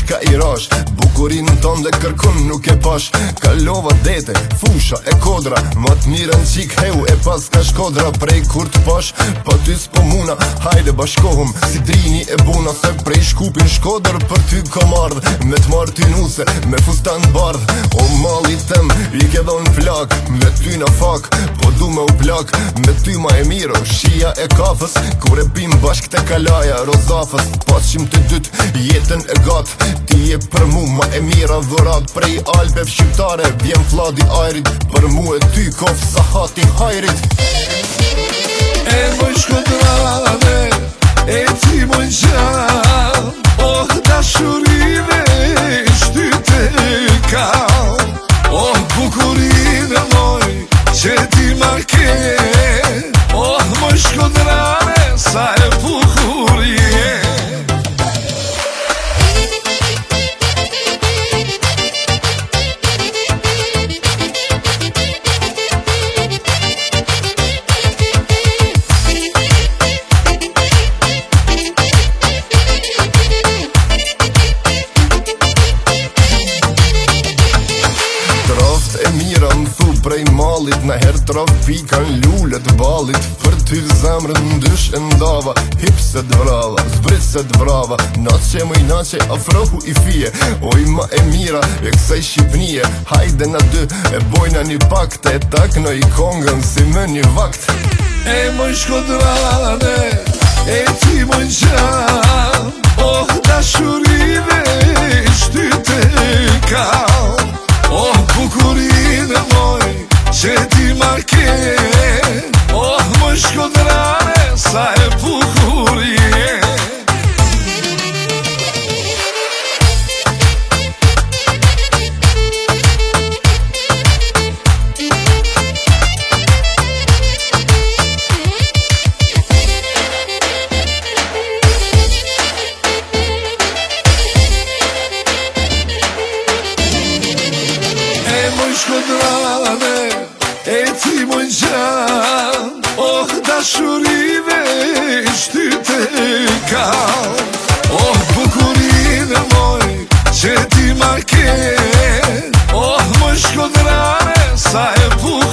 ka i rash. Bukurin ton dhe kërkun nuk e pash. Kalova dete, fusha e kodra, ma t'mirën qik heu e pas ka shkodra. Prej kur t'pash, pa ty s'po muna, hajde bashkohëm si drini e buna. Se prej Shkupin Shkodër për ty kom ardh, me t'mar ty nuse, me fustan bardh. O mali tem, i ke dhon flak, me ty na fak, po du me u plak. Me ty ma e miro, shia e kafës, kur e pim bashk te kalaja rozafës. Pasim të dyt, jetën e gat, ti je për mu ma e mira dhurat. Prej Alpeve shqiptare, vjen fladi ajrit, për mu e ty kof sa hati hajrit. E moj Shkodrane, e ti moj gjan, oh dashurive shtyte kam. Oh bukurine moj, që ti ma ke, oh moj Shkodrane, sa e bukur je. Prej malit, na her traf pikan lullet balit. Për ty zemrën ndysh e ndava, hipset vrava, zbriset vrava. Nace mëj nace, afrohu i fije, oj ma e mira e kësaj Shqipnije. Hajde na dy, e bojna një pakt, e takno i kongën si më një vakt. E moj Shkodrane, e ti moj gjan, oh dashurive shtyte kam. Oh bukurine moj, që ti ma ke, oh moj Shkodrane, sa e bukur je. Shkodrane, e ti moj gjan, oh dashurive shtyte kam. Oh bukurine moj, që ti ma ke, oh moj Shkodrane, sa e bukur